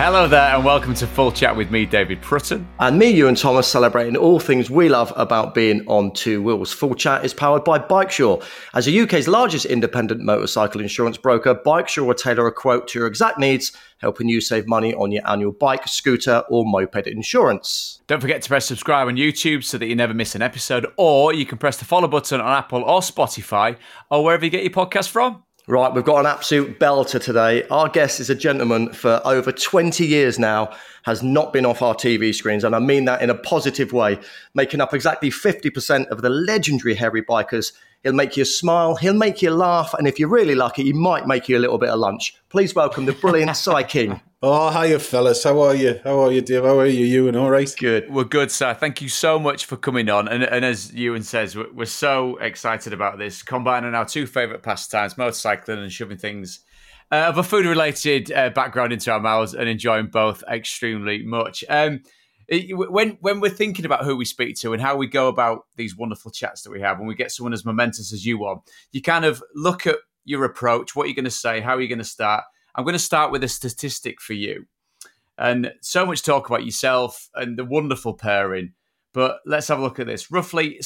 Hello there and welcome to Full Chat with me, David Prutton. And me, Ewan Thomas, celebrating all things we love about being on two wheels. Full Chat is powered by Bikesure. As the UK's largest independent motorcycle insurance broker, Bikesure will tailor a quote to your exact needs, helping you save money on your annual bike, scooter or moped insurance. Don't forget to press subscribe on YouTube so that you never miss an episode, or you can press the follow button on Apple or Spotify or wherever you get your podcast from. Right, we've got an absolute belter today. Our guest is a gentleman for over 20 years now, has not been off our TV screens, and I mean that in a positive way, making up exactly 50% of the legendary Hairy Bikers. He'll make you smile, he'll make you laugh, and if you're really lucky, he might make you a little bit of lunch. Please welcome the brilliant Si King. Oh, hiya, fellas. How are you? How are you, Dave? How are you? Ewan, all right? Good. We're good, sir. Thank you so much for coming on. And as Ewan says, we're so excited about this, combining our two favourite pastimes, motorcycling and shoving things of a food-related background into our mouths and enjoying both extremely much. When we're thinking about who we speak to and how we go about these wonderful chats that we have, when we get someone as momentous as you are, you kind of look at your approach, what you're going to say, how you're going to start. I'm going to start with a statistic for you. And so much talk about yourself and the wonderful pairing. But let's have a look at this. Roughly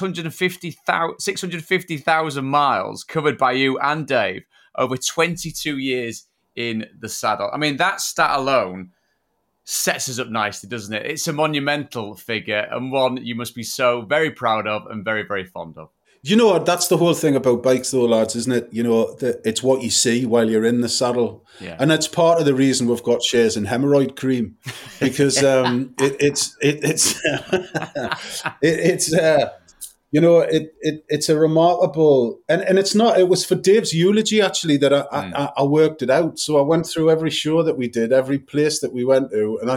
650,000 miles covered by you and Dave over 22 years in the saddle. I mean, that stat alone sets us up nicely, doesn't it? It's a monumental figure and one you must be so very proud of and very, very fond of. You know what? That's the whole thing about bikes, though, lads, isn't it? You know, it's what you see while you're in the saddle. Yeah. And that's part of the reason we've got shares in hemorrhoid cream, because it's a remarkable, and it's not, it was for Dave's eulogy, actually, that I worked it out. So I went through every show that we did, every place that we went to, and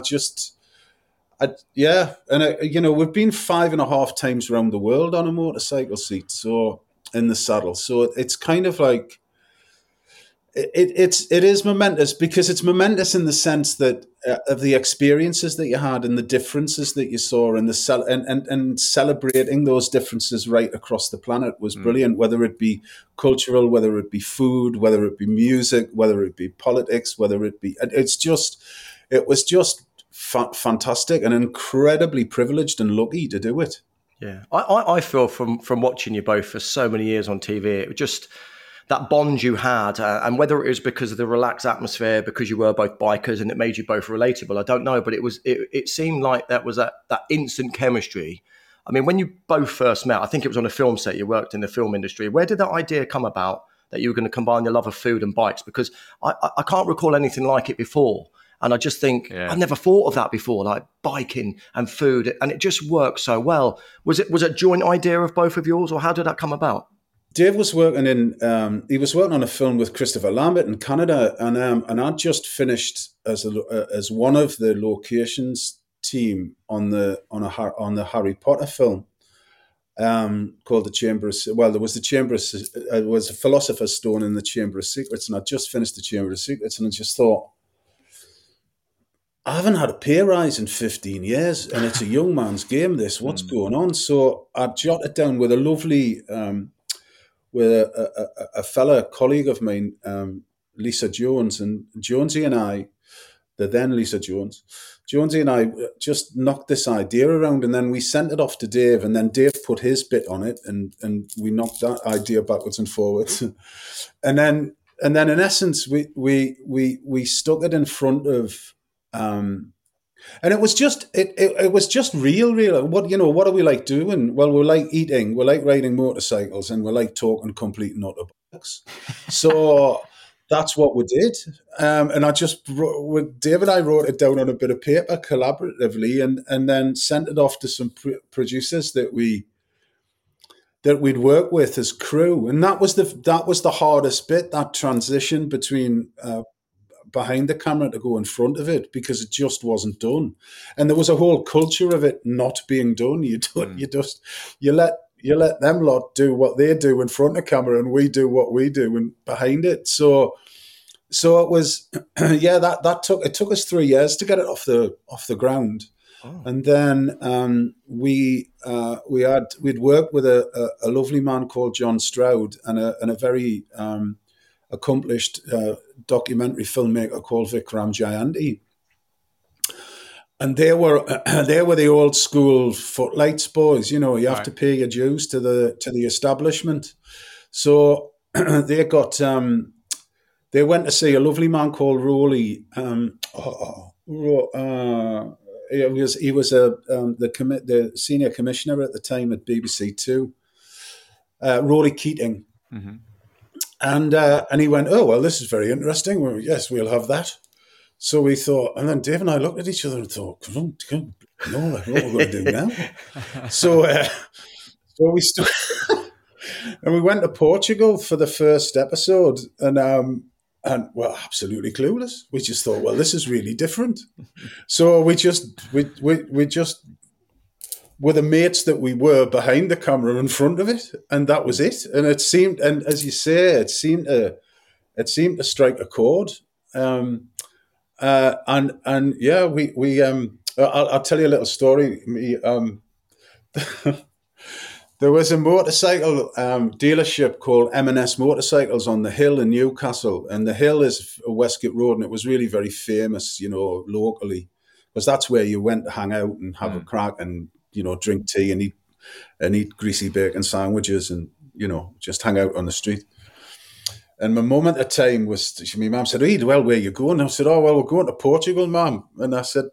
we've been 5.5 times around the world on a motorcycle seat, so in the saddle. So it's kind of like it is momentous, because it's momentous in the sense that of the experiences that you had and the differences that you saw, and and celebrating those differences right across the planet was brilliant. Whether it be cultural, whether it be food, whether it be music, whether it be politics, whether it be it was just fantastic and incredibly privileged and lucky to do it. Yeah, I feel from watching you both for so many years on TV, it was just that bond you had, and whether it was because of the relaxed atmosphere, because you were both bikers and it made you both relatable, I don't know, but it seemed like that was that instant chemistry. I mean, when you both first met, I think it was on a film set, you worked in the film industry. Where did that idea come about that you were going to combine your love of food and bikes? Because I can't recall anything like it before. And I just think, I never thought of that before, like biking and food, and it just worked so well. Was it a joint idea of both of yours, or how did that come about? Dave was working on a film with Christopher Lambert in Canada, and I'd just finished as one of the locations team on the Harry Potter film called The Chamber of, well, there was the Chamber of, it was a Philosopher's Stone in the Chamber of Secrets, and I just finished the Chamber of Secrets, and I just thought, I haven't had a pay rise in 15 years, and it's a young man's game, this. What's going on? So I jotted down with a lovely, with a fella colleague of mine, Lisa Jones, and Jonesy and I, the then Lisa Jones, Jonesy and I just knocked this idea around, and then we sent it off to Dave, and then Dave put his bit on it, and we knocked that idea backwards and forwards. And then in essence, we stuck it in front of, and it was just it was just real. What are we like doing? Well, we like eating, we like riding motorcycles, and we like talking complete and utter bollocks. So that's what we did. And I just with Dave and I wrote it down on a bit of paper collaboratively, and then sent it off to some producers that we'd work with as crew. And that was the hardest bit, that transition between behind the camera to go in front of it, because it just wasn't done, and there was a whole culture of it not being done. You let them lot do what they do in front of camera, and we do what we do and behind it. So it was it took us 3 years to get it off the ground. Oh. And then we'd worked with a lovely man called John Stroud and a very accomplished documentary filmmaker called Vikram Jayanti. and they were the old school footlights boys. You know, you have to pay your dues to the establishment. So they got they went to see a lovely man called Rowley. He was the senior commissioner at the time at BBC Two, Rowley Keating, and he went, "Oh well, this is very interesting. Well, yes, we'll have that." So we thought, and then Dave and I looked at each other and thought, "No, what we're going to do now?" So we and we went to Portugal for the first episode, and we're absolutely clueless. We just thought, well, this is really different. So we just were the mates that we were behind the camera in front of it, and that was it. And it seemed, and as you say, it seemed to strike a chord. And yeah, I'll tell you a little story. There was a motorcycle dealership called M&S Motorcycles on the Hill in Newcastle, and the Hill is Westgate Road, and it was really very famous, you know, locally, because that's where you went to hang out and have a crack and, you know, drink tea and eat greasy bacon sandwiches and, you know, just hang out on the street. And my mum at the time my mum said, "Hey, well, where are you going?" I said, "Oh, well, we're going to Portugal, Mum." And I said,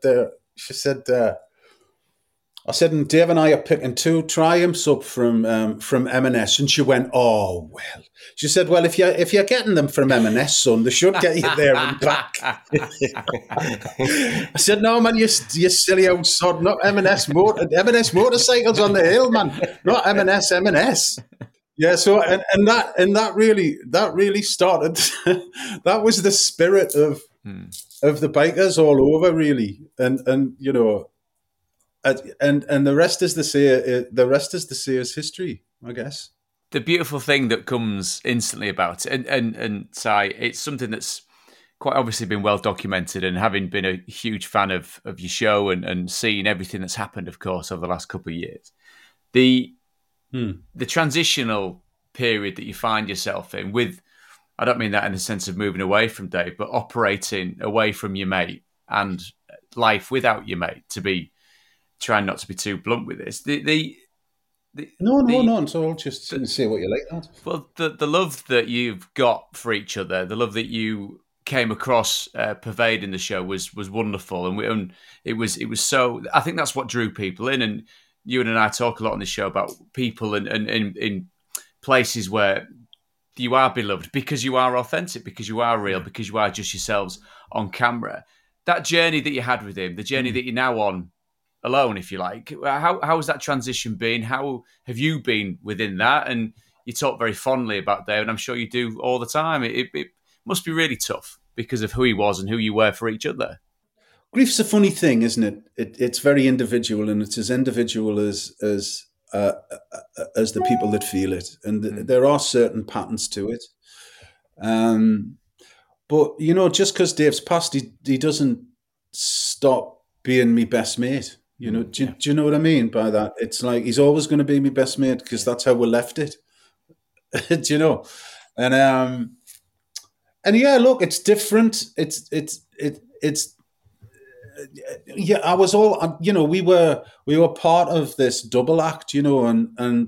and Dave and I are picking 2 Triumphs up from M&S. And she went, "Oh, well." She said, "Well, if you're getting them from M&S, son, they should get you there and back." I said, "No, man, you silly old sod, not M&S Motorcycles on the Hill, man, not M&S. Yeah, so and that really started. That was the spirit of the bikers all over, really, and you know. And the rest is to say is history, I guess. The beautiful thing that comes instantly about it, and Si, it's something that's quite obviously been well documented, and having been a huge fan of your show and seeing everything that's happened, of course, over the last couple of years, the transitional period that you find yourself in, with, I don't mean that in the sense of moving away from Dave, but operating away from your mate and life without your mate, to be trying not to be too blunt with this. No. So I'll just say what you like. That. Well, the love that you've got for each other, the love that you came across pervading the show was wonderful, and it was so. I think that's what drew people in. And you and I talk a lot on the show about people and in places where you are beloved because you are authentic, because you are real, because you are just yourselves on camera. That journey that you had with him, the journey that you're now on alone, if you like, how has that transition been? How have you been within that? And you talk very fondly about Dave, and I'm sure you do all the time. It must be really tough because of who he was and who you were for each other. Grief's a funny thing, isn't it? It's very individual, and it's as individual as the people that feel it. And there are certain patterns to it. But, you know, just because Dave's passed, he doesn't stop being my best mate. You know, do you know what I mean by that? It's like he's always going to be my best mate because that's how we left it. Do you know? And yeah, look, it's different. It's yeah. I was all, you know, we were part of this double act, you know, and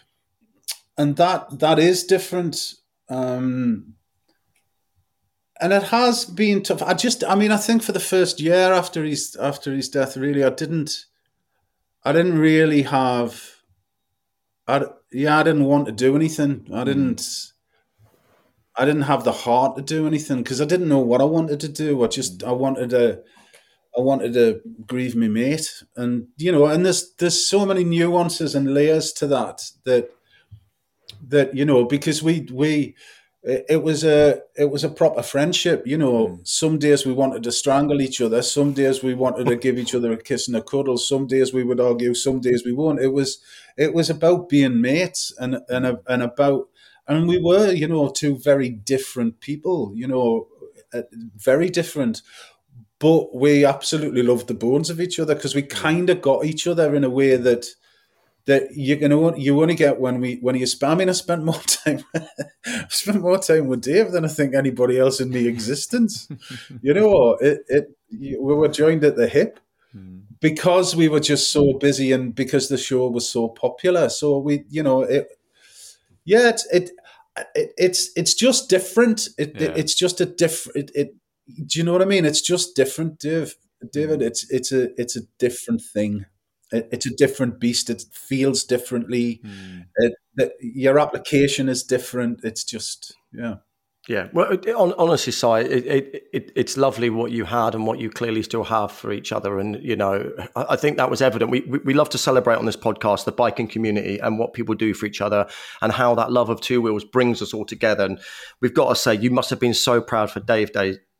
that is different. And it has been tough. I think for the first year after his death, really, I didn't really have. I didn't want to do anything. I didn't have the heart to do anything because I didn't know what I wanted to do. I wanted to grieve my mate, and you know, and there's so many nuances and layers to that you know, because it was a proper friendship, you know. Some days we wanted to strangle each other. Some days we wanted to give each other a kiss and a cuddle. Some days we would argue. Some days we won't. It was about being mates and we were, you know, 2 very different people, you know, very different. But we absolutely loved the bones of each other because we kind of got each other in a way that you only get when you spam. I mean, I spent more time with Dave than I think anybody else in the existence. You know, we were joined at the hip, because we were just so busy and because the show was so popular. So we, yeah, it's just different. It's just a different. Do you know what I mean? It's just different, David. It's a different thing. It's a different beast. It feels differently. Your application is different. It's just, yeah. Yeah, well, honestly, Si, it's lovely what you had and what you clearly still have for each other. And, I think that was evident. We love to celebrate on this podcast the biking community and what people do for each other and how that love of two wheels brings us all together. And we've got to say, you must have been so proud for Dave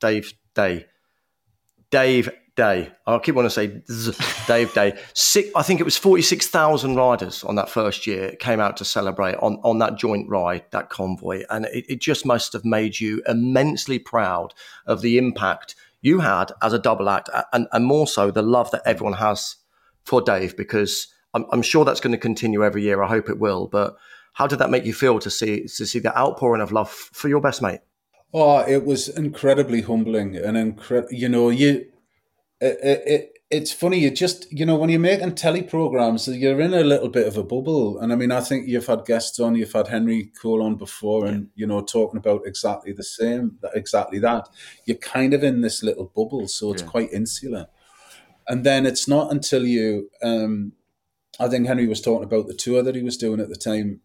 Day. I keep wanting to say Dave Day. I think it was 46,000 riders on that first year came out to celebrate on that joint ride, that convoy. And it just must have made you immensely proud of the impact you had as a double act and more so the love that everyone has for Dave, because I'm sure that's going to continue every year. I hope it will. But how did that make you feel to see the outpouring of love for your best mate? Oh, it was incredibly humbling and it's funny, you just, when you're making telly programs, you're in a little bit of a bubble. And I mean, I think you've had guests on, you've had Henry Cole on before, and, talking about exactly that. You're kind of in this little bubble, so it's quite insular. And then it's not until you, I think Henry was talking about the tour that he was doing at the time.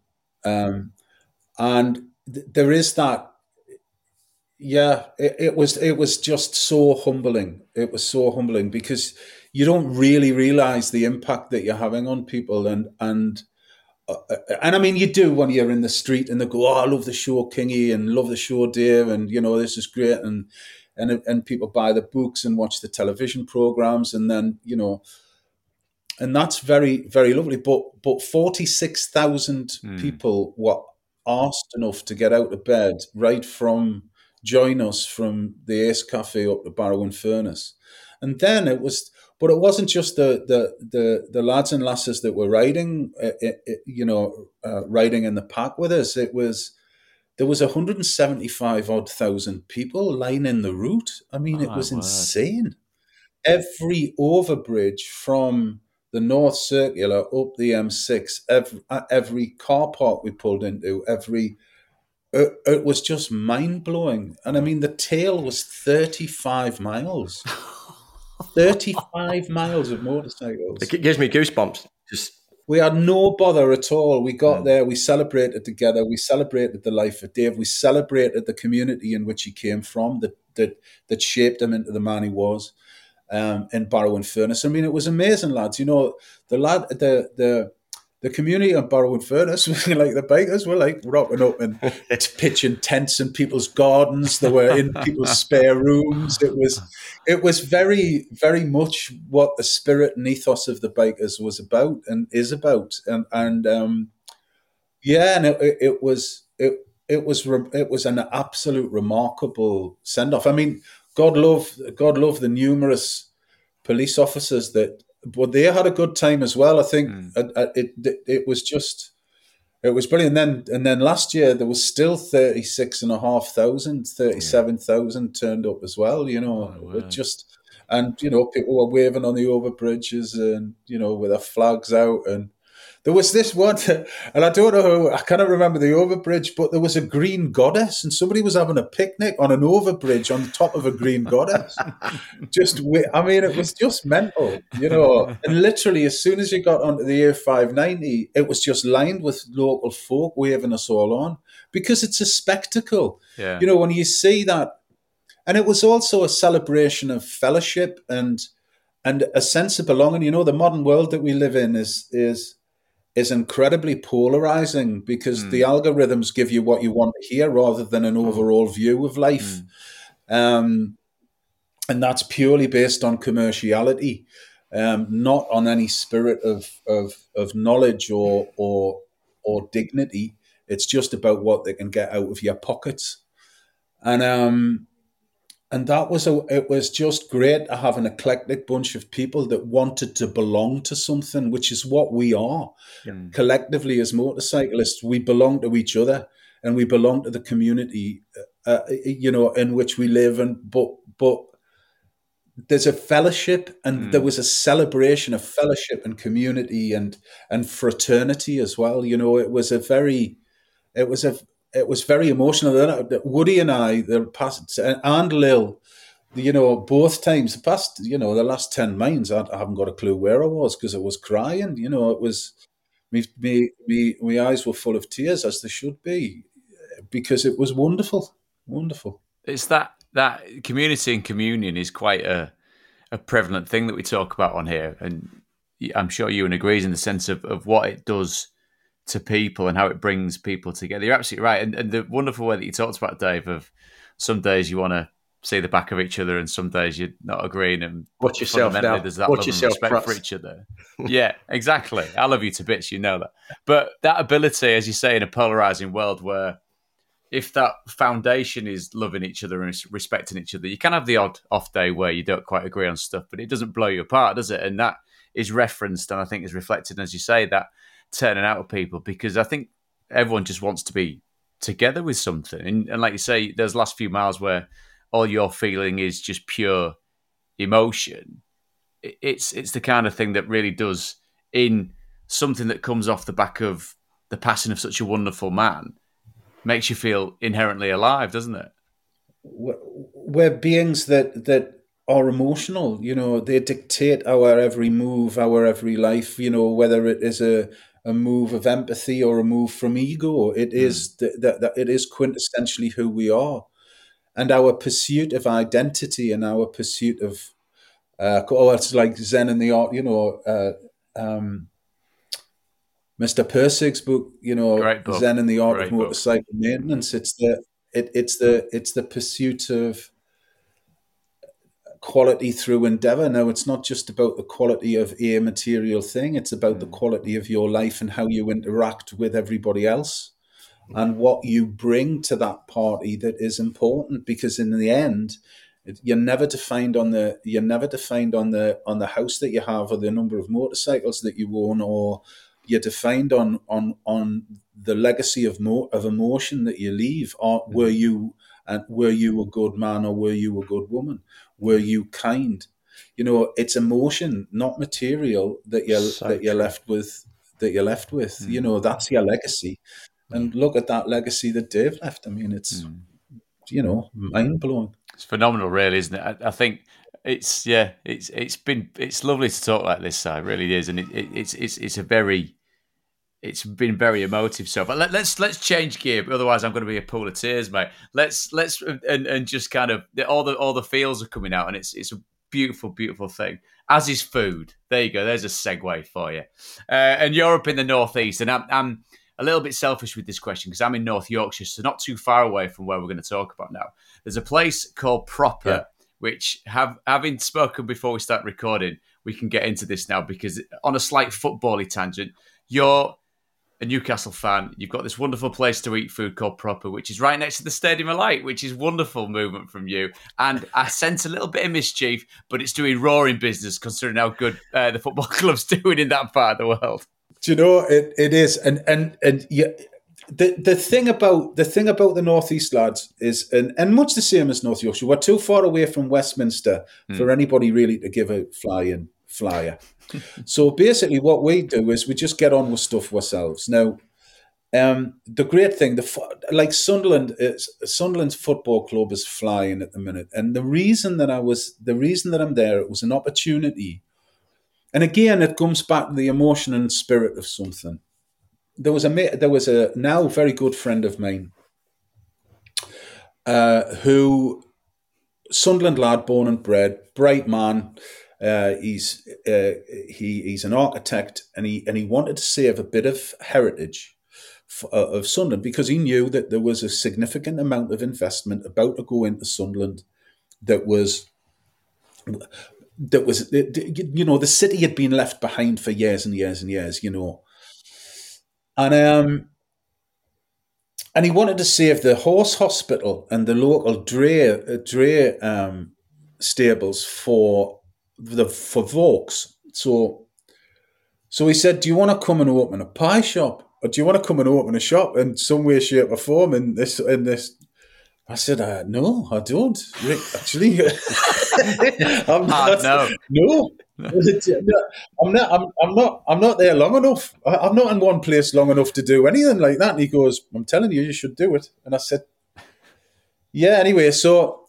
And there is that. Yeah, it was just so humbling. It was so humbling because you don't really realize the impact that you're having on people, and I mean, you do when you're in the street and they go, "Oh, I love the show, Kingy, and love the show, Dave, and this is great," and people buy the books and watch the television programs, and then and that's very, very lovely. But 46,000 people were asked enough to get out of bed right from. Join us from the Ace Cafe up to Barrow and Furness, and then it wasn't just the lads and lasses that were riding, riding in the pack with us. There was 175 odd thousand people lining the route. I mean, it was insane. Every overbridge from the North Circular up the M6, every car park we pulled into, it was just mind-blowing. And I mean, the tail was 35 miles. 35 miles of motorcycles. It gives me goosebumps. We had no bother at all. We got there, we celebrated together, we celebrated the life of Dave, we celebrated the community in which he came from, that shaped him into the man he was, in Barrow and Furness. I mean, it was amazing, lads. The community of Barrow and Furness, like the bikers, were like rocking up and pitching tents in people's gardens. They were in people's spare rooms. It was very, very much what the spirit and ethos of the bikers was about and is about. And it was an absolute remarkable send off. I mean, God love the numerous police officers but they had a good time as well. I think it was brilliant. And then last year there was still 37,000 turned up as well. People were waving on the overbridges and with their flags out. And there was this one, and I don't know who, I cannot remember the overbridge, but there was a green goddess, and somebody was having a picnic on an overbridge on the top of a green goddess. It was just mental, And literally, as soon as you got onto the A590, it was just lined with local folk waving us all on, because it's a spectacle. Yeah. When you see that, and it was also a celebration of fellowship and a sense of belonging. The modern world that we live in is incredibly polarizing, because the algorithms give you what you want to hear rather than an overall view of life. And that's purely based on commerciality, not on any spirit of knowledge or dignity. It's just about what they can get out of your pockets. And it was just great to have an eclectic bunch of people that wanted to belong to something, which is what we are. Collectively as motorcyclists. We belong to each other and we belong to the community, in which we live. But there's a fellowship, and there was a celebration of fellowship and community and fraternity as well. You know, it was very emotional. Woody and I, the past, and Lil, you know, both times, the past, you know, the last 10 miles, I haven't got a clue where I was because I was crying. You know, it was, my eyes were full of tears, as they should be, because it was wonderful, wonderful. It's that community and communion is quite a prevalent thing that we talk about on here, and I'm sure Ewan agrees in the sense of what it does to people and how it brings people together. You're absolutely right, and the wonderful way that you talked about, Dave, of some days you want to see the back of each other, and some days you're not agreeing. And watch yourself now. There's that watch love yourself, and respect perhaps. for each other. Yeah, exactly. I love you to bits, you know that. But that ability, as you say, in a polarizing world where if that foundation is loving each other and respecting each other, you can have the odd off day where you don't quite agree on stuff, but it doesn't blow you apart, does it? And that is referenced, and I think is reflected, as you say, that turning out of people, because I think everyone just wants to be together with something. And like you say, those last few miles where all you're feeling is just pure emotion, it's the kind of thing that really does, in something that comes off the back of the passing of such a wonderful man, makes you feel inherently alive, doesn't it? We're beings that are emotional. You know, they dictate our every move, our every life. You know, whether it is a move of empathy or a move from ego, it is that it is quintessentially who we are, and our pursuit of identity and our pursuit of it's like Zen and the Art. You know. Mr. Persig's book, you know, book. Zen and the Art Great of Motorcycle Maintenance. It's the pursuit of quality through endeavor. Now, it's not just about the quality of a material thing. It's about the quality of your life and how you interact with everybody else, and what you bring to that party that is important. Because in the end, you're never defined on the house that you have, or the number of motorcycles that you own, or you're defined on the legacy of emotion that you leave. Or were you a good man, or were you a good woman? Were you kind? You know, it's emotion, not material, that you're left with. You know, that's your legacy. And look at that legacy that Dave left. I mean, it's you know, mind blowing. It's phenomenal, really, isn't it? I think it's lovely to talk like this, it really is, and it's been very emotive. So, but let's change gear. Otherwise, I'm going to be a pool of tears, mate. Let's and just kind of all the feels are coming out, and it's a beautiful, beautiful thing. As is food. There you go. There's a segue for you. And you're up in the northeast, and I'm a little bit selfish with this question because I'm in North Yorkshire, so not too far away from where we're going to talk about now. There's a place called Proper, which having spoken before we start recording, we can get into this now because on a slight football-y tangent, you're a Newcastle fan. You've got this wonderful place to eat food called Proper, which is right next to the Stadium of Light, which is wonderful movement from you. And I sense a little bit of mischief, but it's doing roaring business considering how good the football club's doing in that part of the world. Do you know it is, and yeah, the thing about the Northeast lads is, and much the same as North Yorkshire, we're too far away from Westminster for anybody really to give a flying flyer. So basically, what we do is we just get on with stuff ourselves. Now, the great thing, like Sunderland's football club is flying at the minute, and the reason that I'm there, it was an opportunity. And again, it comes back to the emotion and spirit of something. There was a now very good friend of mine, who Sunderland lad, born and bred, bright man. He's an architect, and he wanted to save a bit of heritage of Sunderland because he knew that there was a significant amount of investment about to go into Sunderland that was, you know, the city had been left behind for years and years and years, you know. And he wanted to save the horse hospital and the local dray stables for Vaux. So he said, "Do you want to come and open a pie shop, or do you want to come and open a shop in some way, shape, or form in this I said, no, I don't. Rick, actually, I'm Ah, not. no. No, I'm not there long enough. I'm not in one place long enough to do anything like that. And he goes, I'm telling you, you should do it. And I said, yeah. Anyway, so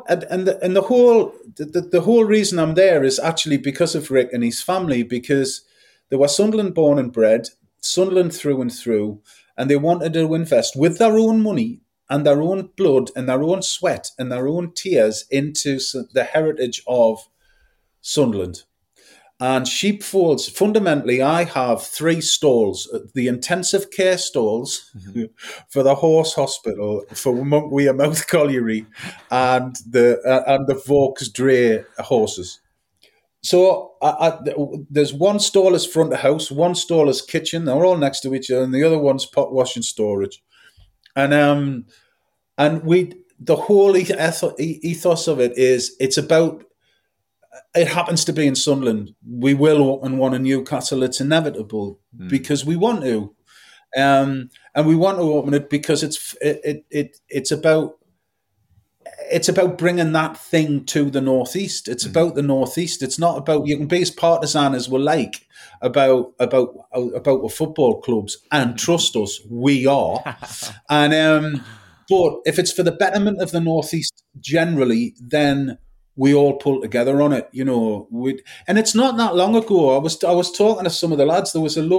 the whole reason I'm there is actually because of Rick and his family, because they were Sunderland born and bred, Sunderland through and through, and they wanted to invest with their own money and their own blood and their own sweat and their own tears into the heritage of Sunderland. And sheepfolds, fundamentally, I have 3 stalls: the intensive care stalls for the horse hospital, for Monkweir Mouth Colliery, and the Vaux Dray horses. So there's one stall as front of house, one stall as kitchen. They're all next to each other, and the other one's pot washing storage. And the whole ethos of it is, it's about. It happens to be in Sunderland. We will open one in Newcastle. It's inevitable because we want to, and we want to open it because it's about bringing that thing to the Northeast. It's about the Northeast. It's not about, you can be as partisan as we like about the football clubs, and trust us, we are. And but if it's for the betterment of the Northeast generally, then we all pull together on it, you know. And it's not that long ago. I was talking to some of the lads. I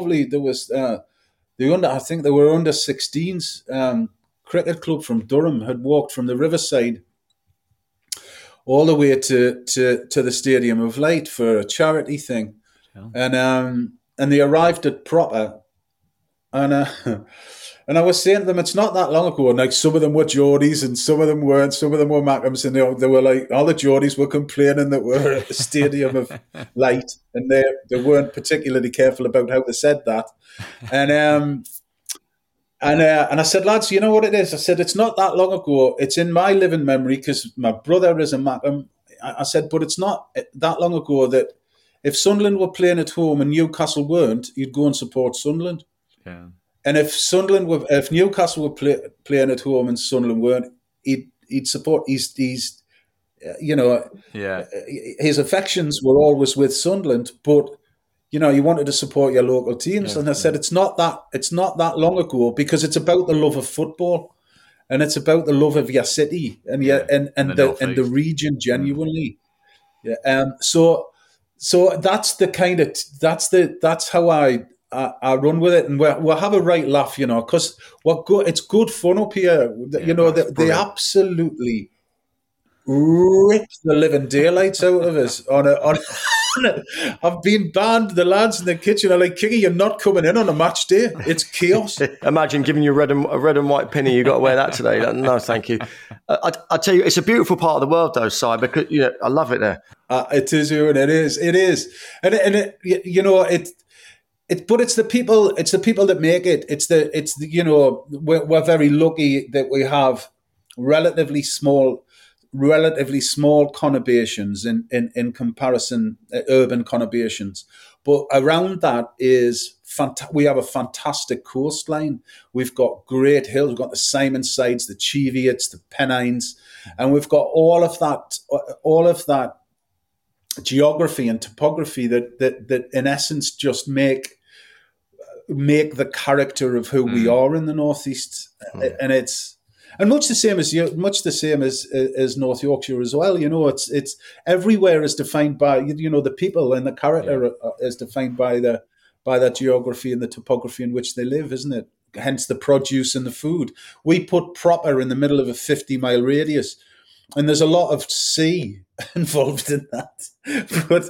think they were under 16s. Cricket club from Durham had walked from the Riverside all the way to the Stadium of Light for a charity thing, and they arrived at Proper, and I was saying to them, it's not that long ago, and like some of them were Geordies and some of them weren't, some of them were Mackems, and they were like, all the Geordies were complaining that we're at the Stadium of Light, and they weren't particularly careful about how they said that. And I said, lads, you know what it is? I said, it's not that long ago. It's in my living memory because my brother is a Mackem. I said, but it's not that long ago that if Sunderland were playing at home and Newcastle weren't, you'd go and support Sunderland. Yeah. And if Newcastle were playing at home and Sunderland weren't, he'd support. He's you know, his affections were always with Sunderland, but you know, you wanted to support your local teams. Yeah, and I said, it's not that long ago, because it's about the love of football, and it's about the love of your city and the region genuinely. Yeah. So that's how I run with it, and we'll have a right laugh, you know, because it's good fun up here. You know, they absolutely rip the living daylights out of us on I've been banned. The lads in the kitchen are like, Kiki, you're not coming in on a match day. It's chaos. Imagine giving you a red and white penny. You got to wear that today. No, thank you. I tell you, it's a beautiful part of the world, though, Si, because I love it there. It is, Ewan. It is, and but it's the people. It's the people that make it. We're very lucky that we have relatively small conurbations in comparison, urban conurbations. But around that is we have a fantastic coastline. We've got great hills. We've got the Simonsides, the Cheviots, the Pennines, and we've got all of that geography and topography that in essence just make the character of who we are in the Northeast. And it's much the same as North Yorkshire as well. You know, it's everywhere is defined by, you know, the people, and the character is defined by the geography and the topography in which they live, isn't it? Hence the produce and the food. We put Proper in the middle of a 50-mile radius, and there's a lot of sea involved in that. But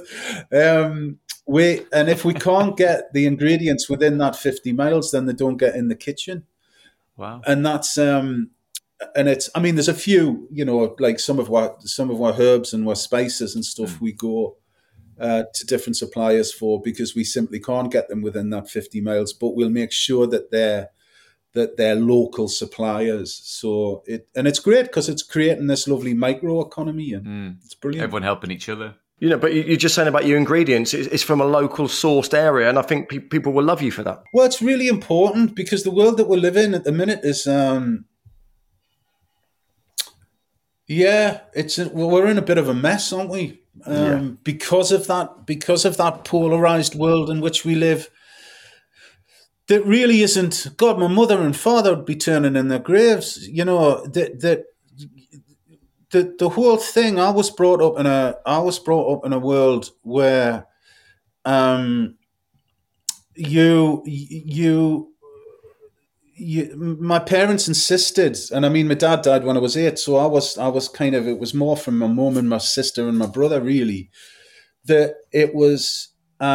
if we can't get the ingredients within that 50 miles, then they don't get in the kitchen. Wow. And that's and it's, I mean, there's a few, you know, like some of our herbs and our spices and stuff we go to different suppliers for, because we simply can't get them within that 50 miles, but we'll make sure that they're local suppliers. So it's great because it's creating this lovely micro economy, and it's brilliant. Everyone helping each other. You know, but you're just saying about your ingredients. It's from a local sourced area, and I think people will love you for that. Well, it's really important because the world that we live in at the minute is Yeah, we're in a bit of a mess, aren't we? Yeah. Because of that polarized world in which we live. That really isn't. God, my mother and father would be turning in their graves. The whole thing. I was brought up in a world where um, you my parents insisted, and I mean, my dad died when I was 8, so I was kind of, it was more from my mum and my sister and my brother, really, that it was,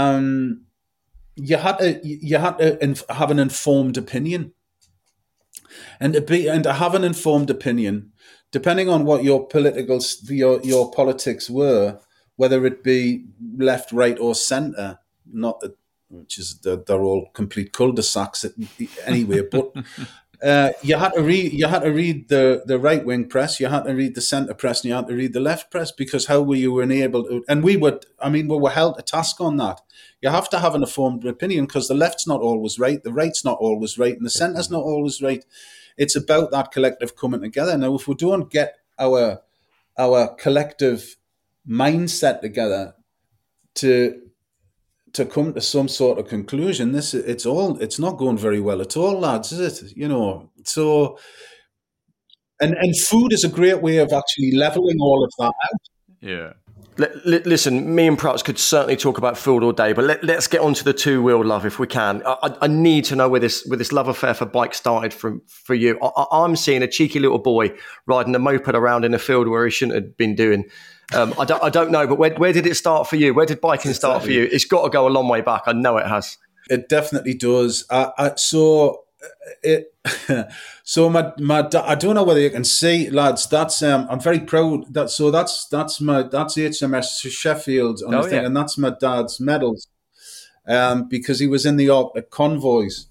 you had to have an informed opinion, and to have an informed opinion, depending on what your politics were, whether it be left, right, or centre, not that, which is they're all complete cul-de-sacs anyway, but you had to read the right wing press, you had to read the centre press, and you had to read the left press, because how were you enabled to, and we were held to task on that. You have to have an informed opinion, because the left's not always right, the right's not always right, and the centre's not always right. It's about that collective coming together. Now, if we don't get our collective mindset together to come to some sort of conclusion, it's not going very well at all, lads, is it? So, and food is a great way of actually leveling all of that out. Yeah. Listen, me and Prats could certainly talk about food all day, but let's get on to the two-wheel love if we can. I need to know where this love affair for bike started for you. I'm seeing a cheeky little boy riding a moped around in a field where he shouldn't have been doing. I don't know, but where did it start for you? Where did biking start for you? It's got to go a long way back. I know it has. It definitely does. So I don't know whether you can see, lads. That's I'm very proud. That's HMS Sheffield on the thing, and that's my dad's medals, because he was in the Arctic convoys.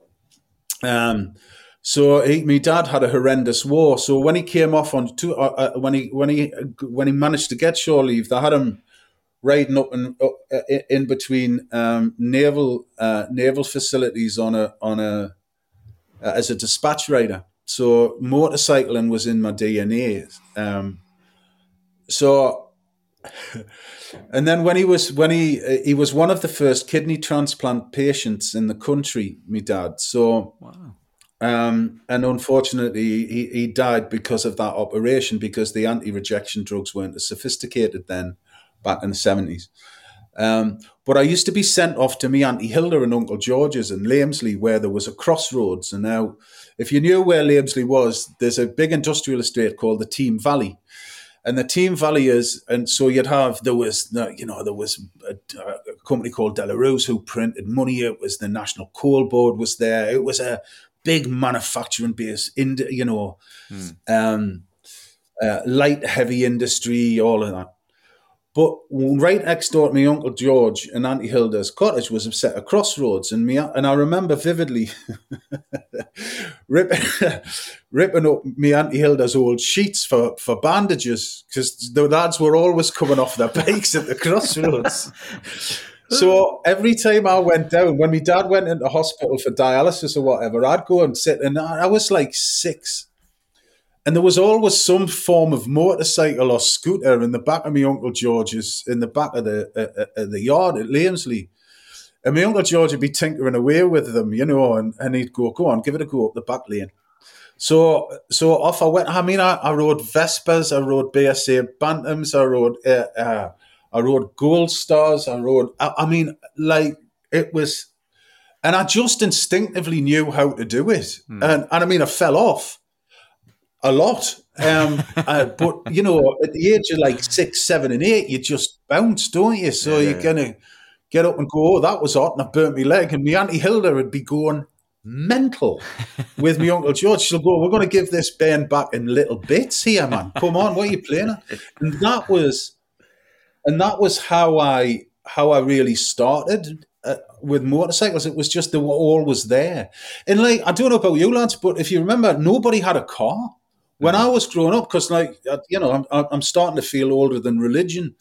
So my dad had a horrendous war. So when he came off on when he managed to get shore leave, they had him riding up in between naval facilities on a as a dispatch rider. So motorcycling was in my DNA. And then when he was one of the first kidney transplant patients in the country, my dad. So, wow. And unfortunately, he died because of that operation, because the anti-rejection drugs weren't as sophisticated then, back in the 70s. But I used to be sent off to me Auntie Hilda and Uncle George's in Lamesley, where there was a crossroads. And now, if you knew where Lamesley was, there's a big industrial estate called the Team Valley. And the Team Valley and so there was a company called Delarose who printed money. It was the National Coal Board was there. It was a big manufacturing base, light, heavy industry, all of that. But right next door to me, Uncle George and Auntie Hilda's cottage was a set of crossroads, and I remember vividly ripping up me Auntie Hilda's old sheets for bandages, because the lads were always coming off their bikes at the crossroads. So every time I went down, when my dad went into hospital for dialysis or whatever, I'd go and sit, and I was like 6. And there was always some form of motorcycle or scooter in the back of my Uncle George's, in the back of the yard at Lamesley. And my Uncle George would be tinkering away with them, and he'd go on, give it a go up the back lane. So off I went. I mean, I rode Vespers, I rode BSA Bantams, I rode Gold Stars, it was, and I just instinctively knew how to do it. And I mean, I fell off a lot. But, at the age of like 6, 7, and 8, you just bounce, don't you? So you're going to get up and go, oh, that was hot, and I burnt my leg. And my Auntie Hilda would be going mental with my Uncle George. She'll go, we're going to give this band back in little bits here, man. Come on, what are you playing at? And that was how I really started with motorcycles. It was just, they were always there. And like, I don't know about you lads, but if you remember, nobody had a car when I was growing up, because I'm starting to feel older than religion.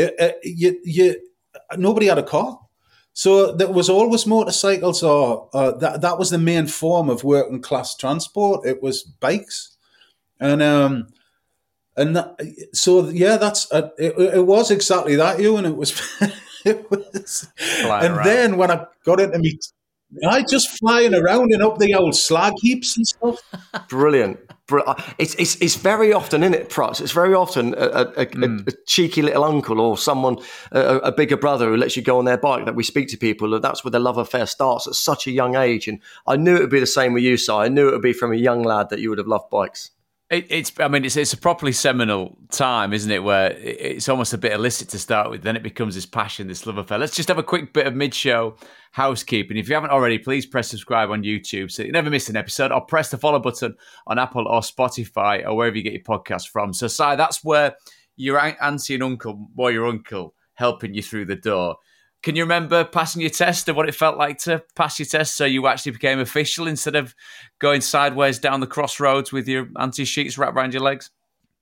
Nobody had a car. So there was always motorcycles, or that was the main form of working class transport. It was bikes. And And so yeah, that's it was exactly that, Ewan. It was, it was, and around. Then when I got into me, I just flying around and up the old slag heaps and stuff. Brilliant. It's very often, isn't it, Prutz? It's very often a cheeky little uncle or someone, a bigger brother who lets you go on their bike that we speak to people. That's where the love affair starts at such a young age. And I knew it would be the same with you, Si. I knew it would be from a young lad that you would have loved bikes. It's a properly seminal time, isn't it, where it's almost a bit illicit to start with, then it becomes this passion, this love affair. Let's just have a quick bit of mid-show housekeeping. If you haven't already, please press subscribe on YouTube so you never miss an episode, or press the follow button on Apple or Spotify or wherever you get your podcast from. So, Si, that's where your auntie and uncle, or your uncle, helping you through the door. Can you remember passing your test and what it felt like to pass your test so you actually became official instead of going sideways down the crossroads with your auntie sheets wrapped around your legs?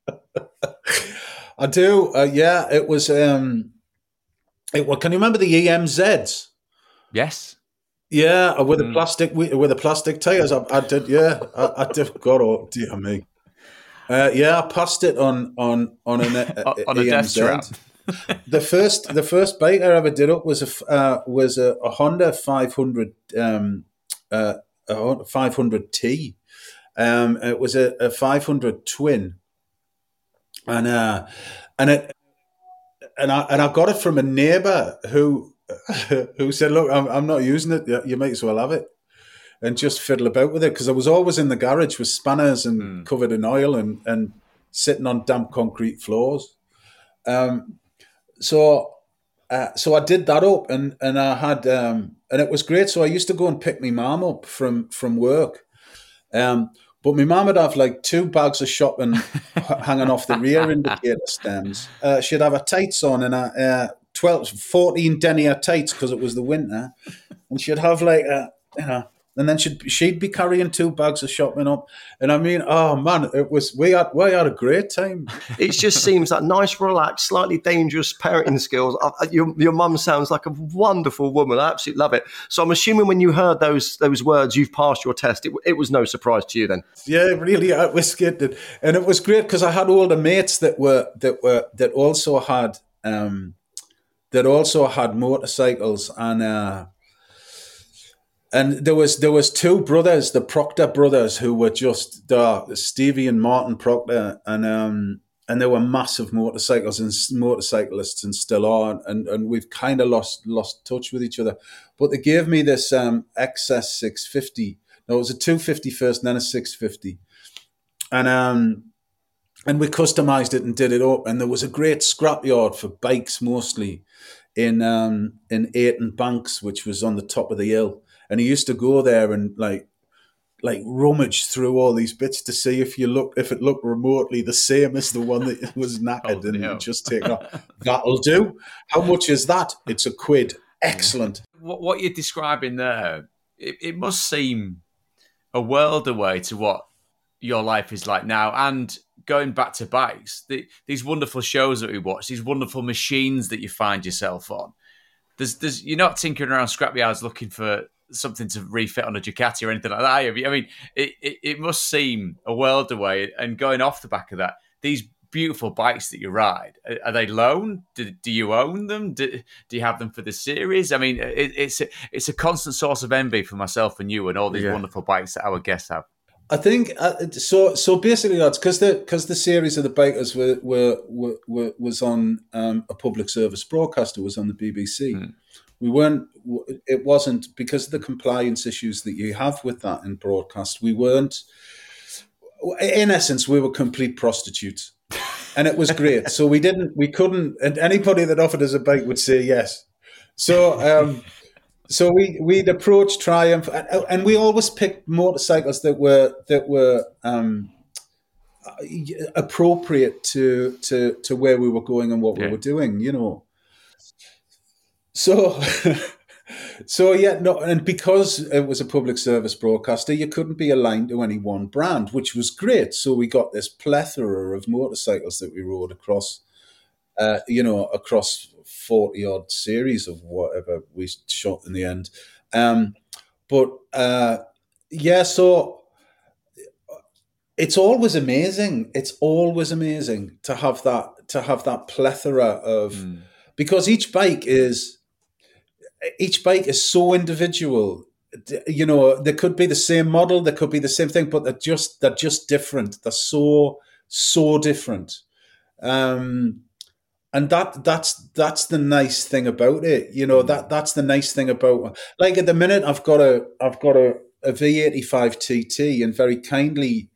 I do. Yeah, it was. Can you remember the EMZs? Yes. Yeah, with the plastic tires. I did. Yeah, I did. God, oh dear me. Yeah, I passed it on an on a death trap. The first bike I ever did up was a Honda 500 500T. It was a 500 twin, and I got it from a neighbour who said, "Look, I'm not using it. You might as well have it." And just fiddle about with it, because I was always in the garage with spanners and covered in oil and sitting on damp concrete floors. So I did that up, and I had and it was great. So I used to go and pick my mum up from work, but my mum would have like 2 bags of shopping hanging off the rear indicator stems. She'd have her tights on and 14 denier tights because it was the winter, and she'd have like and then she'd be carrying 2 bags of shopping up, and I mean, oh man, we had a great time. It just seems like nice, relaxed, slightly dangerous parenting skills. Your mum sounds like a wonderful woman. I absolutely love it. So I'm assuming when you heard those words, you've passed your test. It was no surprise to you then. Yeah, really, it was good, and it was great because I had older mates that also had motorcycles, and there was 2 brothers, the Proctor brothers, who were just Stevie and Martin Proctor, and they were massive motorcyclists and still are, and we've kind of lost touch with each other. But they gave me this XS 650. No, it was a 250 first, and then a 650, and we customized it and did it up. And there was a great scrapyard for bikes, mostly in Ayton Banks, which was on the top of the hill. And he used to go there and like rummage through all these bits to see if it looked remotely the same as the one that was knackered, and just take it off. That'll do. How much is that? It's £1. Excellent. What you're describing there, it must seem a world away to what your life is like now. And going back to bikes, these wonderful shows that we watch, these wonderful machines that you find yourself on. You're not tinkering around scrapyards looking for something to refit on a Ducati or anything like that. I mean, it must seem a world away. And going off the back of that, these beautiful bikes that you ride, are they loaned? Do you own them? Do you have them for the series? I mean, it's a constant source of envy for myself and you and all these wonderful bikes that our guests have. I think so. Basically, that's because the series of the bikers was on a public service broadcaster, was on the BBC. It wasn't because of the compliance issues that you have with that in broadcast. We weren't. In essence, we were complete prostitutes, and it was great. So we couldn't, and anybody that offered us a bike would say yes. So. So we'd approach Triumph, and we always picked motorcycles that were appropriate to where we were going and what we were doing, you know. So and because it was a public service broadcaster, you couldn't be aligned to any one brand, which was great. So we got this plethora of motorcycles that we rode across, across 40-odd series of whatever we shot in the end. So it's always amazing. It's always amazing to have that plethora of, because each bike is so individual. You know, they could be the same model, they could be the same thing, but they're just different. They're so different. And that's the nice thing about it. You know, that's the nice thing about, like, at the minute I've got a V85 TT, and very kindly,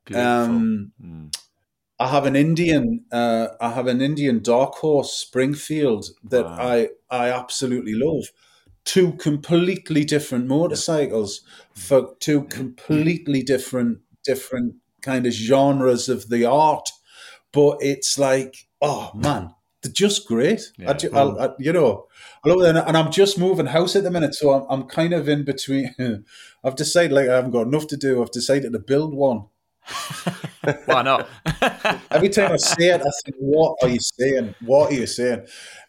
I have an Indian dark horse Springfield that I absolutely love. Two completely different motorcycles for two completely different kind of genres of the art, but it's like, oh man, they're just great. I love it, and I'm just moving house at the minute, so I'm kind of in between. I've decided, like, I haven't got enough to do. I've decided to build one. Why not? Every time I say it, I think, "What are you saying? What are you saying?"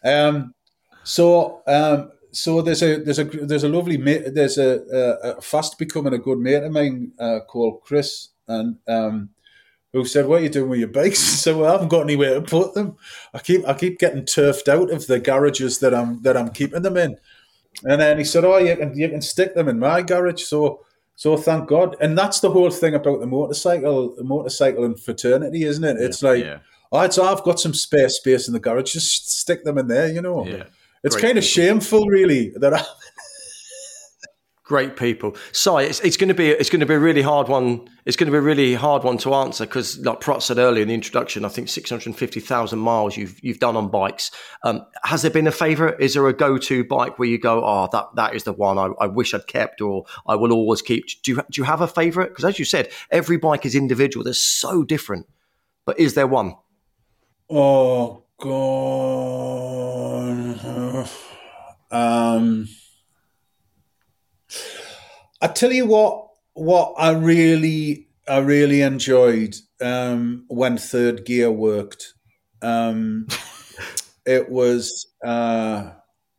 So there's a lovely mate. There's a fast becoming a good mate of mine called Chris, and who said, "What are you doing with your bikes?" So, well, I haven't got anywhere to put them. I keep getting turfed out of the garages that I'm keeping them in. And then he said, "Oh, you can stick them in my garage." So thank God. And that's the whole thing about the motorcycle and fraternity, isn't it? It's like, all right, so I've got some spare space in the garage, just stick them in there, you know. Yeah. It's kind of shameful, really, that I... Great people. Si, it's going to be a really hard one. It's going to be a really hard one to answer because, like Prot said earlier in the introduction, I think 650,000 miles you've done on bikes. Has there been a favourite? Is there a go-to bike where you go, oh, that is the one I wish I'd kept, or I will always keep? Do you have a favourite? Because as you said, every bike is individual. They're so different. But is there one? Oh God. I tell you what I really enjoyed when Third Gear worked. It was the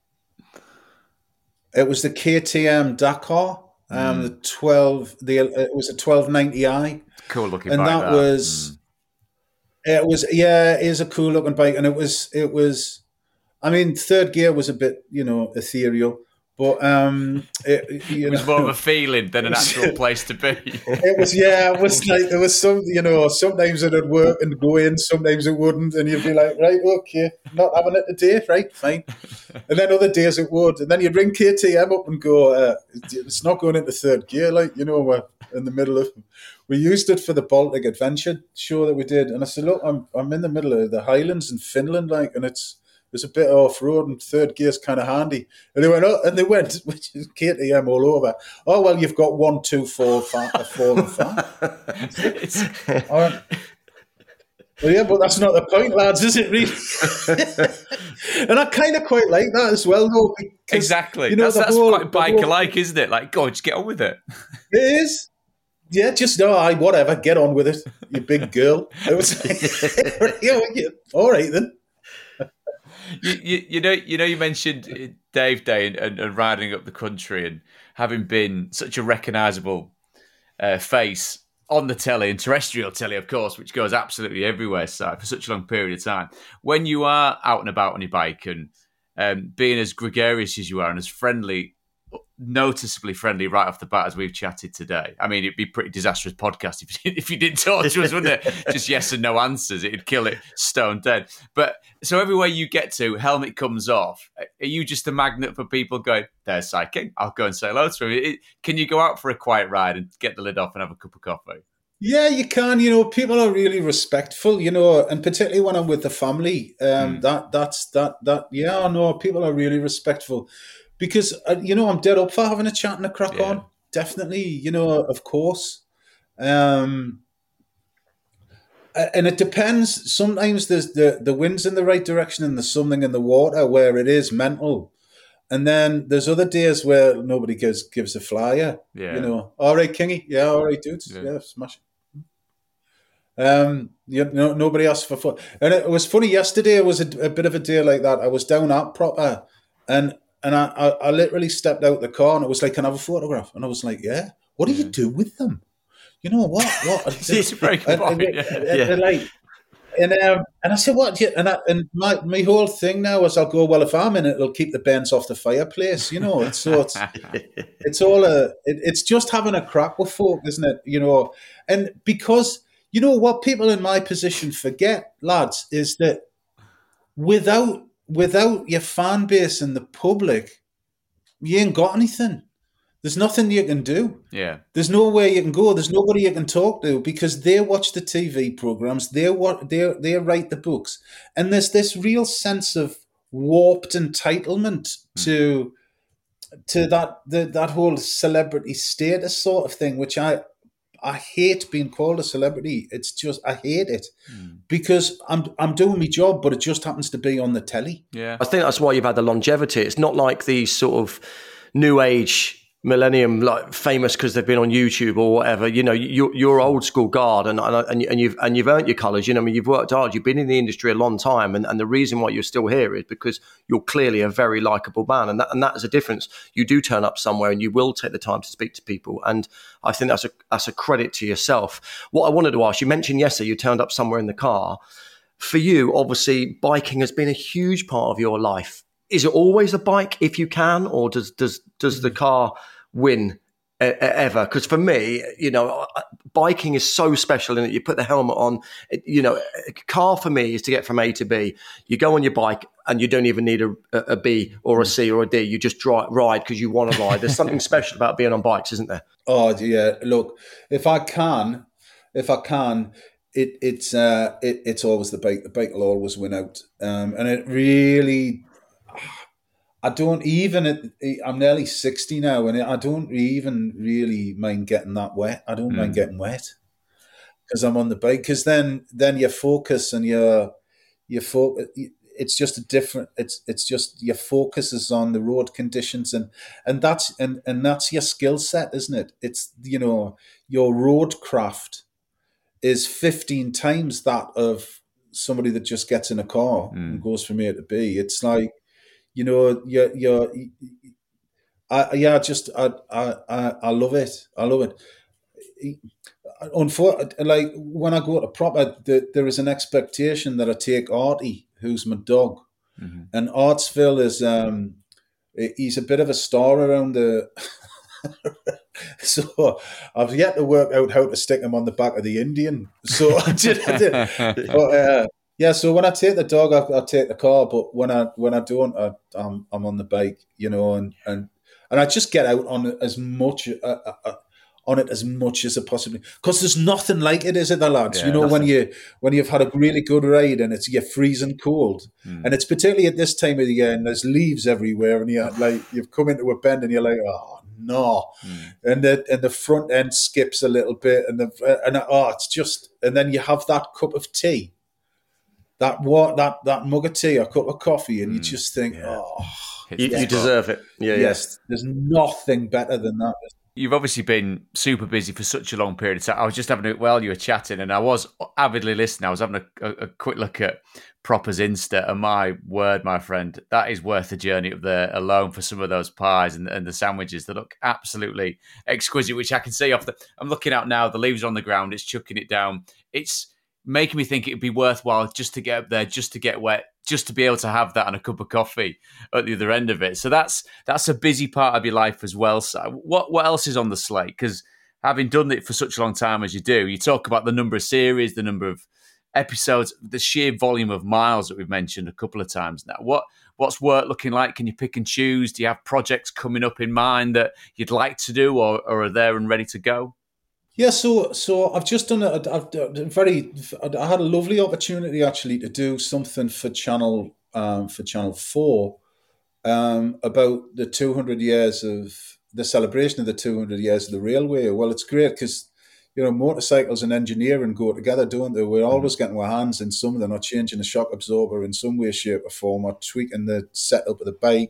KTM Dakar, it was a 1290i. Cool looking and bike. That was it is a cool looking bike, and it was. I mean, Third Gear was a bit, ethereal. But it was more of a feeling than an actual place to be. It was like there was some, sometimes it would work and go in, sometimes it wouldn't, and you'd be like, right, okay, not having it today, right, fine. And then other days it would, and then you'd ring KTM up and go, it's not going into Third Gear, like, we're in the middle of. We used it for the Baltic Adventure show that we did, and I said, look, I'm in the middle of the Highlands in Finland, like, and there's a bit off-road, and Third Gear's kind of handy. And they went, which is KTM all over. Oh, well, you've got 1, 2, 4, 5, 4 and 5. Well, yeah, but that's not the point, lads, is it, really? And I kind of quite like that as well, though. Exactly. That's quite bike-alike, isn't it? Like, go on, just get on with it. It is. Yeah, just, whatever, get on with it, you big girl. It was like, all right, then. You mentioned Dave Day and riding up the country and having been such a recognisable face on the telly and terrestrial telly, of course, which goes absolutely everywhere, for such a long period of time. When you are out and about on your bike and being as gregarious as you are and as friendly, noticeably friendly right off the bat as we've chatted today. I mean, it'd be a pretty disastrous podcast if you didn't talk to us, wouldn't it? Just yes and no answers. It'd kill it stone dead. But so everywhere you get to, helmet comes off. Are you just a magnet for people going, there's Cyking, I'll go and say hello to him? Can you go out for a quiet ride and get the lid off and have a cup of coffee? Yeah, you can. People are really respectful, and particularly when I'm with the family, people are really respectful. Because, I'm dead up for having a chat and a crack on. Definitely, of course. And it depends. Sometimes there's the wind's in the right direction and there's something in the water where it is mental. And then there's other days where nobody gives a flyer. Yeah. All right, Kingy. Yeah, all right, dudes. Yeah, smash it. Nobody asked for fun. And it was funny, yesterday it was a bit of a day like that. I was down at Proper and I literally stepped out the car and it was like, can I have a photograph? And I was like, yeah. What do you do with them? you know what? It's a very good point. They're like, and I said, what? And my whole thing now is I'll go, well, if I'm in it, it'll keep the bends off the fireplace. You know, it's just having a crack with folk, isn't it? You know, and because you know what people in my position forget, lads, is that without your fan base and the public, you ain't got anything. There's nothing you can do. Yeah. There's nowhere you can go. There's nobody you can talk to because they watch the TV programs. They write the books, and there's this real sense of warped entitlement to that whole celebrity status sort of thing, which I hate being called a celebrity. It's just I hate it because I'm doing my job, but it just happens to be on the telly. Yeah, I think that's why you've had the longevity. It's not like these sort of new age millennium, like famous because they've been on YouTube or whatever. You know, you're old school guard, and you've earned your colours. You know, I mean, you've worked hard. You've been in the industry a long time, and the reason why you're still here is because you're clearly a very likable man, and that is a difference. You do turn up somewhere, and you will take the time to speak to people, and I think that's a credit to yourself. What I wanted to ask, you mentioned yesterday you turned up somewhere in the car. For you, obviously, biking has been a huge part of your life. Is it always a bike if you can, or does the car win ever? Because for me, you know, biking is so special in that you put the helmet on. You know, a car for me is to get from A to B. You go on your bike and you don't even need a B or a C or a D. You just ride because you want to ride. There's something special about being on bikes, isn't there? Oh yeah, look, if I can, it's always the bike. The bike will always win out, and it really. I don't even. I'm nearly 60 now, and I don't even really mind getting that wet. I don't mind getting wet because I'm on the bike. Because then your focus and your focus. It's just a different. It's just your focus is on the road conditions, and that's your skill set, isn't it? It's, you know, your road craft is 15 times that of somebody that just gets in a car and goes from A to B. It's like, you know, I love it. I love it. Unfortunately, like when I go to proper, there is an expectation that I take Artie, who's my dog, and Artsville is he's a bit of a star around the. So I've yet to work out how to stick him on the back of the Indian. So I did. But, yeah, so when I take the dog, I take the car. But when I don't, I'm on the bike, you know, and I just get out on it as much as I possibly, because there's nothing like it, is it, the lads? Yeah, you know, nothing. when you've had a really good ride and you're freezing cold, and it's particularly at this time of the year, and there's leaves everywhere, and you've come into a bend and you're like, oh no, and the front end skips a little bit, and it's just, and then you have that cup of tea. That mug of tea, a cup of coffee, and you just think, you deserve it. Yeah, yes, there's nothing better than that. You've obviously been super busy for such a long period of time. I was just while you were chatting, and I was avidly listening. I was having a quick look at Proper's Insta, and my word, my friend, that is worth the journey up there alone for some of those pies and the sandwiches that look absolutely exquisite, which I can see I'm looking out now, the leaves are on the ground, it's chucking it down. It's making me think it'd be worthwhile just to get up there, just to get wet, just to be able to have that and a cup of coffee at the other end of it. So that's a busy part of your life as well. So what else is on the slate? Because having done it for such a long time as you do, you talk about the number of series, the number of episodes, the sheer volume of miles that we've mentioned a couple of times now. What's work looking like? Can you pick and choose? Do you have projects coming up in mind that you'd like to do or are there and ready to go? Yeah, so I've just done I had a lovely opportunity actually to do something for Channel 4 about the 200 years of the celebration of the 200 years of the railway. Well, it's great because, you know, motorcycles and engineering go together, don't they? We're always getting our hands in something, or changing a shock absorber in some way, shape, or form, or tweaking the setup of the bike,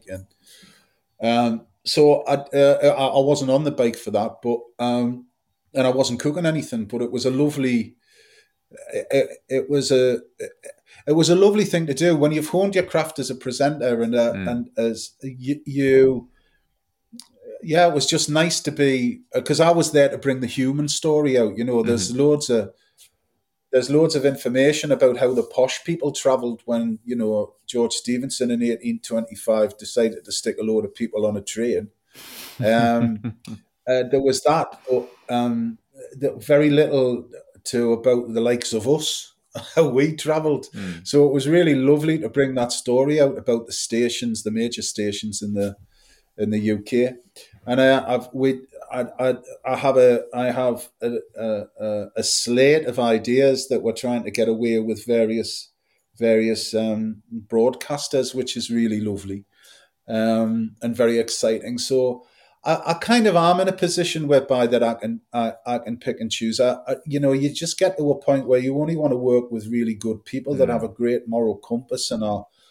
and so I wasn't on the bike for that, but. And I wasn't cooking anything, but it was a lovely. It was a lovely thing to do when you've honed your craft as a presenter and as you yeah, it was just nice to be, because I was there to bring the human story out. You know, there's loads of information about how the posh people travelled when, you know, George Stephenson in 1825 decided to stick a load of people on a train. There was that, but very little to about the likes of us, how we travelled. So it was really lovely to bring that story out about the stations, the major stations in the UK. And I have a slate of ideas that we're trying to get away with various broadcasters, which is really lovely, and very exciting. So I kind of am in a position whereby that I can pick and choose. You know, you just get to a point where you only want to work with really good people that have a great moral compass and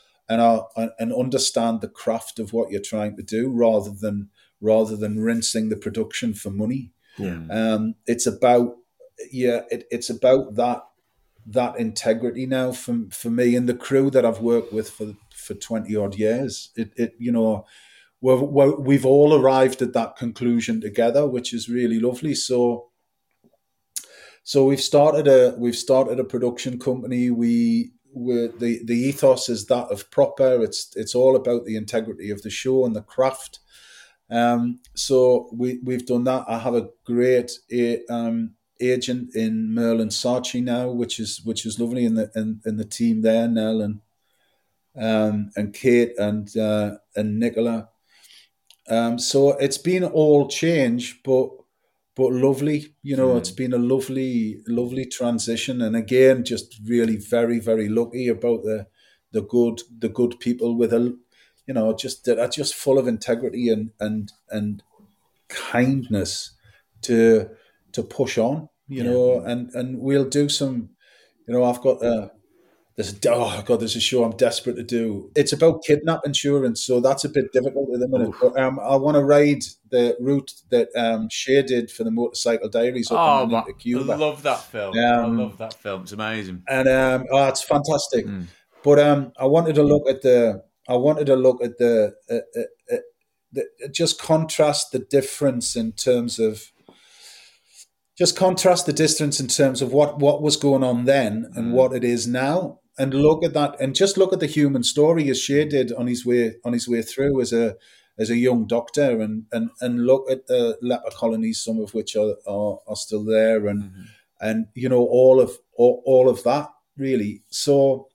understand the craft of what you're trying to do, rather than rinsing the production for money. It's about it's about that integrity now for me and the crew that I've worked with for 20 odd years. You know, we've all arrived at that conclusion together, which is really lovely. So we've started a production company. The ethos is that of Proper. It's all about the integrity of the show and the craft. So we've done that. I have a great agent in Merlin Sarchi now, which is lovely, in the team there, Nell and Kate and Nicola. So it's been all change, but lovely. You know, it's been a lovely transition, and again, just really very, very lucky about the good people with that are just full of integrity and kindness to push on. You know, and we'll do some. You know, I've got there's a show I'm desperate to do. It's about kidnap insurance, so that's a bit difficult at the minute. But I want to ride the route that Shea did for the Motorcycle Diaries up into Cuba. I love that film. I love that film. It's amazing, and it's fantastic. But I wanted to look at the just contrast the difference in terms of. Just contrast the distance in terms of what was going on then and what it is now, and look at that, and just look at the human story as Shea did on his way through as a young doctor, and look at the leper colonies, some of which are still there, and you know, all of that really. So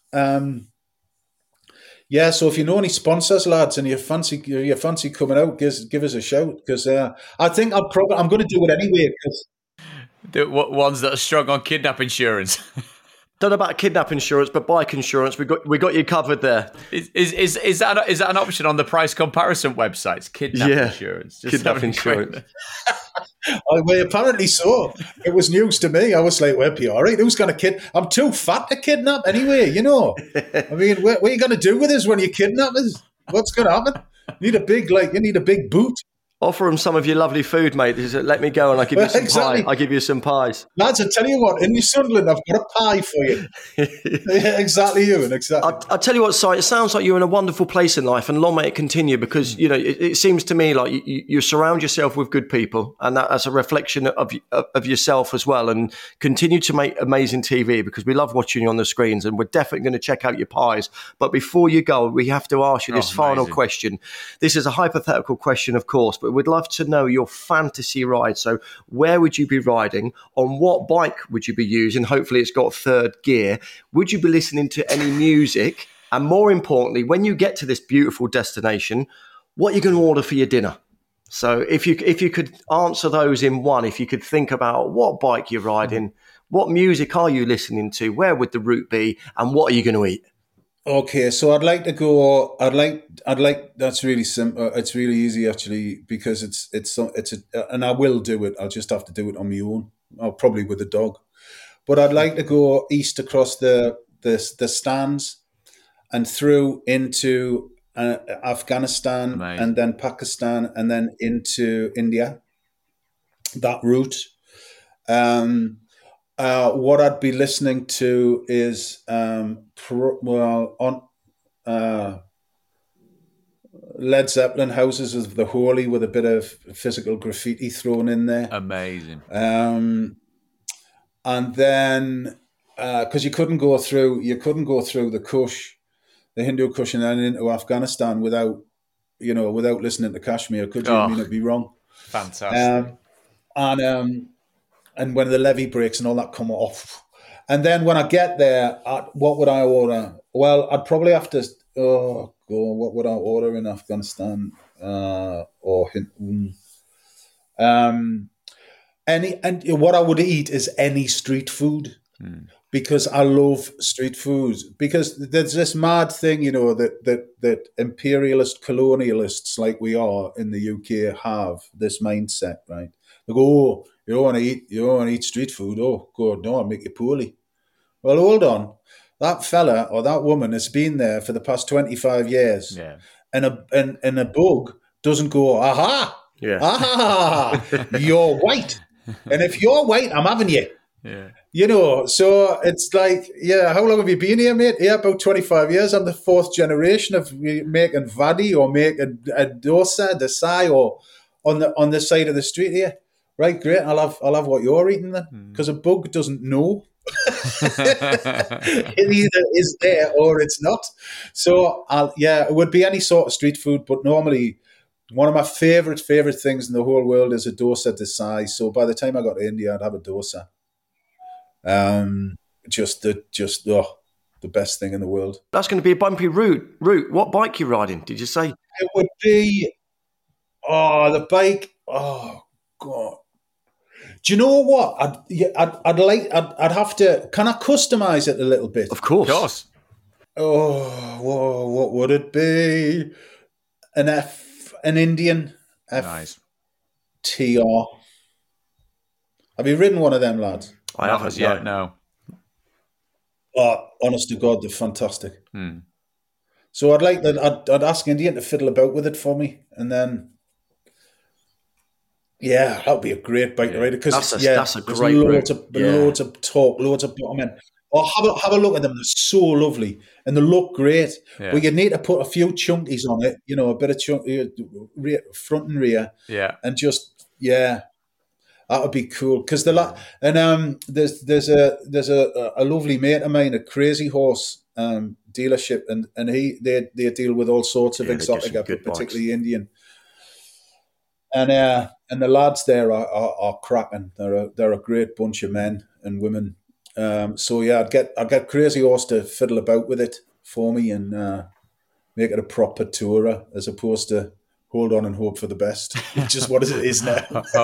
yeah, so if you know any sponsors, lads, and you fancy coming out, give us a shout, because I think I'm going to do it anyway. The ones that are strong on kidnap insurance. Don't know about kidnap insurance, but bike insurance, we got you covered there. Is that an option on the price comparison websites? Kidnap insurance. Just kidnap insurance. Well, apparently so. It was news to me. I was like, well, PR, who's going to kid? I'm too fat to kidnap anyway, you know. I mean, what are you going to do with us when you kidnap us? What's going to happen? You need a big boot. Offer them some of your lovely food, mate. Let me go and I'll give you some pie. I'll give you some pies. Lads, I tell you what, in New Sunderland, I've got a pie for you. Yeah, exactly, Ewan, exactly. I'll tell you what, Si, it sounds like you're in a wonderful place in life, and long may it continue, because, you know, it seems to me like you surround yourself with good people, and that's a reflection of yourself as well, and continue to make amazing TV, because we love watching you on the screens, and we're definitely going to check out your pies. But before you go, we have to ask you this final question. This is a hypothetical question, of course, but we'd love to know your fantasy ride. So where would you be riding? On what bike would you be using? Hopefully it's got third gear. Would you be listening to any music? And more importantly, when you get to this beautiful destination, what are you going to order for your dinner? So if you could answer those in one, if you could think about what bike you're riding, what music are you listening to? Where would the route be? And what are you going to eat? Okay, so I'd like to go. I'd like. That's really simple. It's really easy actually, because and I will do it. I'll just have to do it on my own. Or probably with a dog. But I'd like to go east across the stands and through into Afghanistan. Amazing. And then Pakistan, and then into India. That route. What I'd be listening to is Led Zeppelin Houses of the Holy with a bit of physical graffiti thrown in there. Amazing. And then because you couldn't go through the Kush, the Hindu Kush, and then into Afghanistan without listening to Kashmir, could you? I mean, it'd be wrong. Fantastic. And when the levee breaks and all that come off. And then when I get there, what would I order? Well, I'd probably have to, what would I order in Afghanistan? And what I would eat is any street food. Because I love street food. Because there's this mad thing, that imperialist colonialists like we are in the UK have this mindset, right? They go, oh, you don't want to eat street food. Oh, God, no, I'll make you poorly. Well, hold on. That fella or that woman has been there for the past 25 years. Yeah. And a bug doesn't go, aha, you're white. And if you're white, I'm having you. Yeah. So it's like, how long have you been here, mate? Yeah, about 25 years. I'm the fourth generation of making vadi or making a dosa, desai, or on the side of the street here. Right, great. I'll have what you're eating then, because a bug doesn't know. It either is there or it's not. So it would be any sort of street food, but normally one of my favorite things in the whole world is a dosa desai. So by the time I got to India, I'd have a dosa. Just the best thing in the world. That's going to be a bumpy route. What bike are you riding? Did you say? It would be the bike. Oh God. Do you know what? I'd have to. Can I customize it a little bit? Of course. Oh, what would it be? An Indian Nice. FTR. Have you ridden one of them, lads? I haven't yet. No. Oh, honest to God, they're fantastic. So I'd ask Indian to fiddle about with it for me, and then. Yeah, that would be a great bike to ride. Because that's a great route. Loads of talk, loads of bottom. Oh, have a look at them. They're so lovely and they look great. Yeah. But you need to put a few chunkies on it, a bit of front and rear. Yeah. And just, that would be cool. Because there's a lovely mate of mine, a Crazy Horse dealership, and they deal with all sorts of exotic, particularly bikes. Indian. And the lads there are cracking. They're a great bunch of men and women. I'd get Crazy Horse to fiddle about with it for me and make it a proper tourer as opposed to hold on and hope for the best, which is what it is now.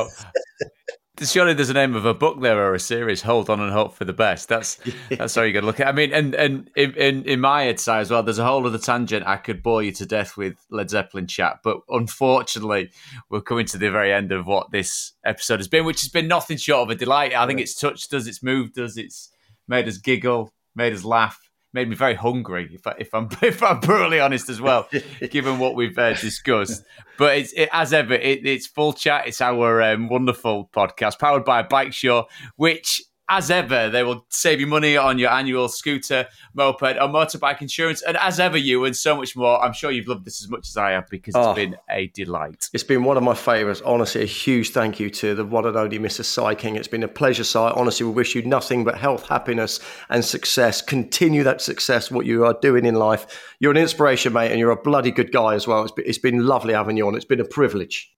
Surely there's a name of a book there or a series, Hold On and Hope for the Best. That's how you got to look at it. I mean, and in my head side as well, there's a whole other tangent. I could bore you to death with Led Zeppelin chat, but unfortunately, we're coming to the very end of what this episode has been, which has been nothing short of a delight. I think it's touched us, it's moved us, it's made us giggle, made us laugh. Made me very hungry, if I'm brutally honest as well, given what we've discussed. But as ever, it's Full Chat. It's our wonderful podcast powered by Bike Show, which, as ever, they will save you money on your annual scooter, moped, or motorbike insurance. And as ever, you and so much more. I'm sure you've loved this as much as I have because it's been a delight. It's been one of my favourites. Honestly, a huge thank you to the one and only Mr. Cy King. It's been a pleasure, Cy. Honestly, we wish you nothing but health, happiness and success. Continue that success, what you are doing in life. You're an inspiration, mate, and you're a bloody good guy as well. It's been lovely having you on. It's been a privilege.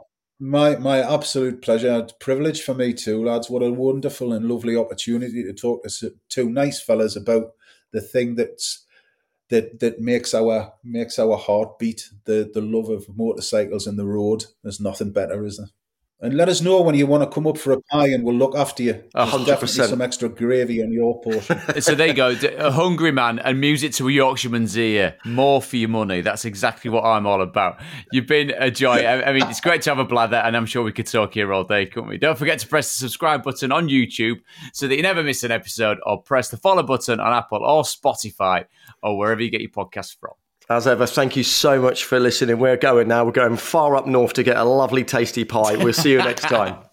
My absolute pleasure. It's a privilege for me too, lads. What a wonderful and lovely opportunity to talk to two nice fellas about the thing that makes our heart beat. The love of motorcycles and the road. There's nothing better, is there? And let us know when you want to come up for a pie and we'll look after you. 100%. Definitely some extra gravy on your portion. So there you go. A hungry man and music to a Yorkshireman's ear. More for your money. That's exactly what I'm all about. You've been a joy. I mean, it's great to have a blather and I'm sure we could talk here all day, couldn't we? Don't forget to press the subscribe button on YouTube so that you never miss an episode, or press the follow button on Apple or Spotify or wherever you get your podcasts from. As ever, thank you so much for listening. We're going now. We're going far up north to get a lovely, tasty pie. We'll see you next time.